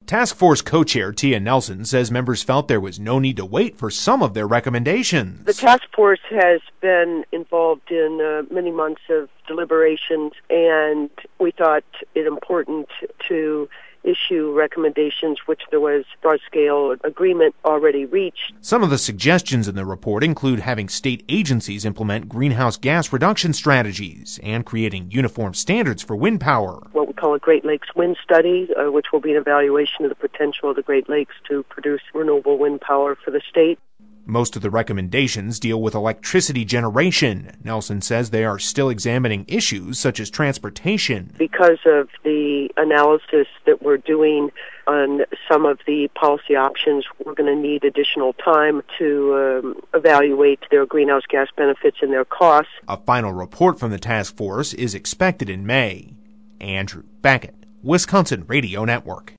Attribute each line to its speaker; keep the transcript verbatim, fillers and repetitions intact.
Speaker 1: Task Force co-chair Tia Nelson says members felt there was no need to wait for some of their recommendations.
Speaker 2: The task force has been involved in uh, many months of deliberations, and we thought it important to issue recommendations, which there was broad-scale agreement already reached.
Speaker 1: Some of the suggestions in the report include having state agencies implement greenhouse gas reduction strategies and creating uniform standards for wind power.
Speaker 2: What we call a Great Lakes Wind Study, uh, which will be an evaluation of the potential of the Great Lakes to produce renewable wind power for the state.
Speaker 1: Most of the recommendations deal with electricity generation. Nelson says they are still examining issues such as transportation.
Speaker 2: Because of the analysis that we're doing on some of the policy options, we're going to need additional time to um, evaluate their greenhouse gas benefits and their costs.
Speaker 1: A final report from the task force is expected in May. Andrew Beckett, Wisconsin Radio Network.